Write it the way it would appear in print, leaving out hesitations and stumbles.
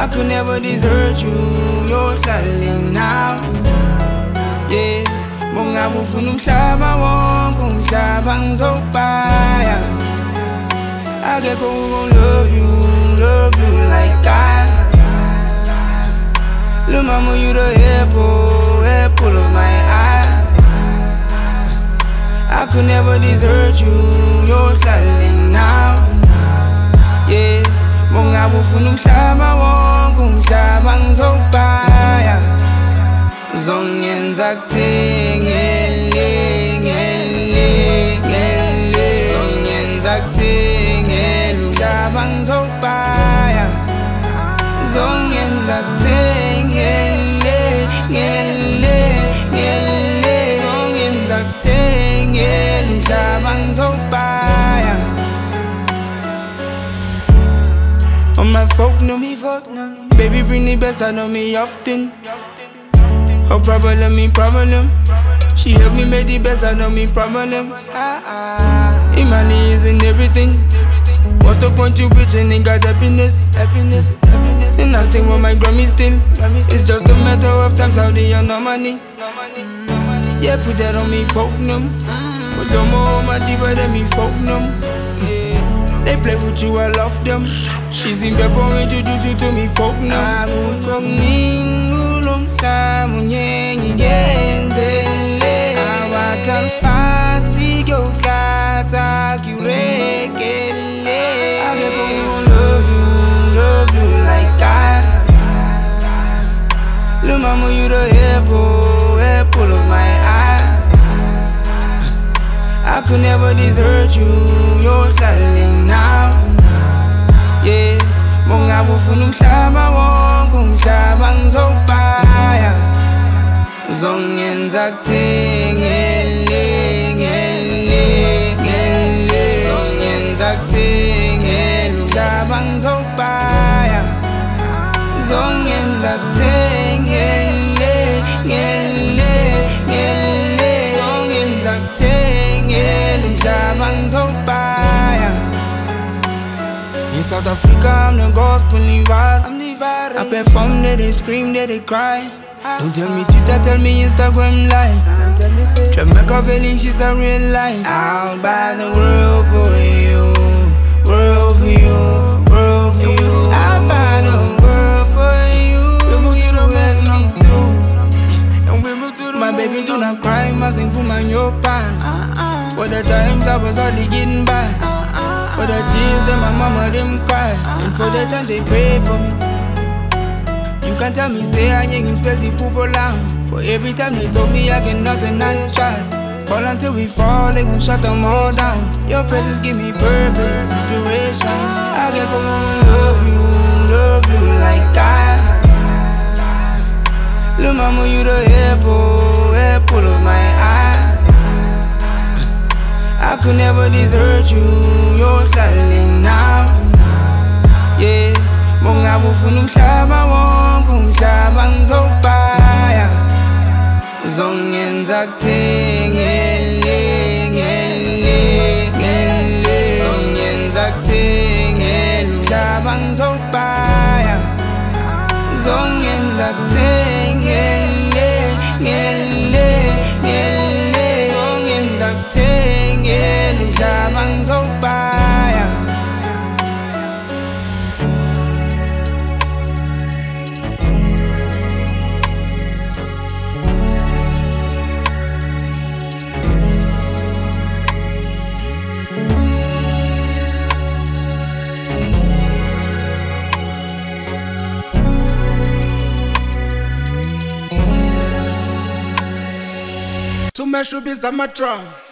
I could never desert you, you're traveling now. Yeah, Munga bufuna umhlaba wonke, umhlaba ngizobaya. Akekho who gon' love you like I. Lil' mama, you the apple of my eye. I could never desert you, you're traveling now. Yeah, Munga bufuna umhlaba wonke, umhlaba ngizobaya. Zongenza kuthengele, zongenza kuthengele, umhlaba ngizobaya. Zongenza kuthengele, zongenza kuthengele, umhlaba ngizobaya. All my folk know me, baby bring the best out of me often. Her problem. She help me make the best out of me problems. Imani isn't everything. What's the point you bitching ain't got happiness? And I still want my Grammy still. It's just a matter of time, Saudi and no money. Yeah, put that on me, folk them. But you're more my diva than me, folk them. They play with you, I love them. She's in the phone, introduce you to me, folk them. Lil' mama, you the apple of my eye. I could never desert you, you're traveling now. Yeah, Munga bufuna umhlaba wonke, umhlaba ngizobaya. Zongenza kuthengele, zongenza kuthengele, umhlaba ngizobaya. Zongenza kuthengele, zongenza kuthengele, umhlaba ngizobaya. In South Africa, I'm the gospel divider. I perform, that they scream, that they cry. Don't tell me Twitter, tell me Instagram live. Jamaica feeling, she's a real life. I'll buy the world for you, world for you, world for you. I'll buy the world for you, you don't make me too. And we move to the my moon. Baby, do not cry, mustn't put my your pan. For the times I was only getting by. For the tears that my mama them cry. And for the time they pray for me. You can tell me, say I ain't in fancy people long. For every time they told me I can nothing and try. Call until we fall, they gon' shut them all down. Your presence give me purpose, inspiration. I get to love you like I. Lil' mama, you the apple of my eye. I could never desert you, you're traveling now. Yeah, Munga bufuna umhlaba wonke, umhlaba ngizobaya. Zongenza kuthengele, zongenza kuthengele, umhlaba ngizobaya. Zongenza kuthengele, zongenza kuthengele, umhlaba ngizobaya. Tumeshubiza matron.